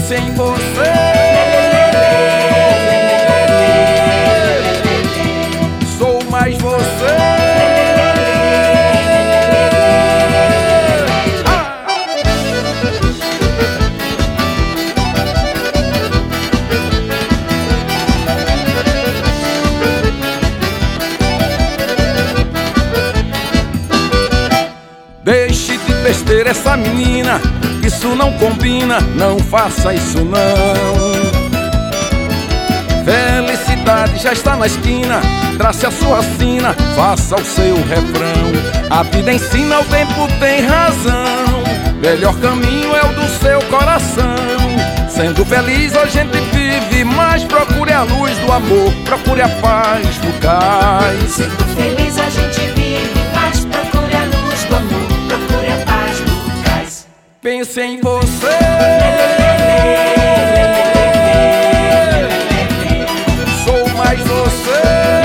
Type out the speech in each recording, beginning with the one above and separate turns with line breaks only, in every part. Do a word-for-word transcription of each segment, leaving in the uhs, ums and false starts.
Pense em você. Sou mais você. Ah! Deixe de besteira essa menina, isso não combina, não faça isso não. Felicidade já está na esquina, trace a sua sina, faça o seu refrão. A vida ensina, o tempo tem razão, melhor caminho é o do seu coração. Sendo feliz a gente vive, mas procure a luz do amor, procure a paz no cais.
Sendo feliz a gente vive, mas procure a luz do amor, procure a paz no cais.
Pense em você. Sou mais você.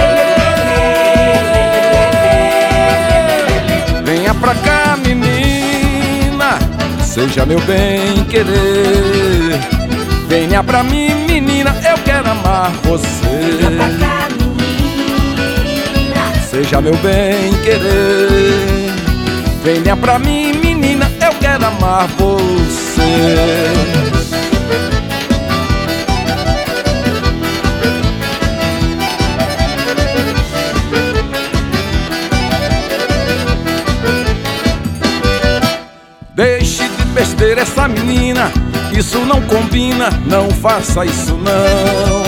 Venha pra cá, menina, seja meu bem querer. Venha pra mim, menina, eu quero amar você.
Venha pra cá, menina,
seja meu bem querer. Venha pra mim, menina, eu quero amar você. Deixe de besteira essa menina, isso não combina, não faça isso não.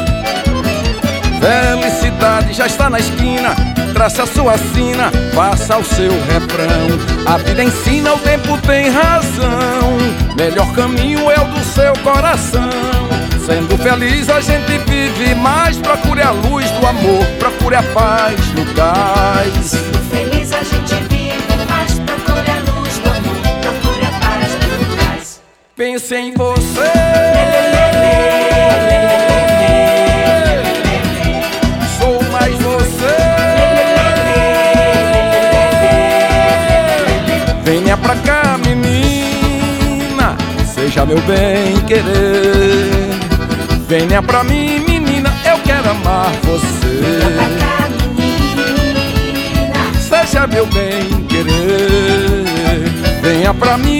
Felicidade já está na esquina, trace a sua sina, faça o seu refrão. A vida ensina, o tempo tem razão, melhor caminho é o do seu coração. Sendo feliz a gente vive, mas procure a luz do amor, procure a paz no cais.
sendo feliz a gente vive, mas procure a luz do amor, procure a paz no cais.
Pense em você. Sou mais você. Venha pra cá, menina, seja meu bem querer. Venha pra mim, menina, eu quero amar você.
Venha pra cá, menina,
Seja meu bem querer. Venha pra mim,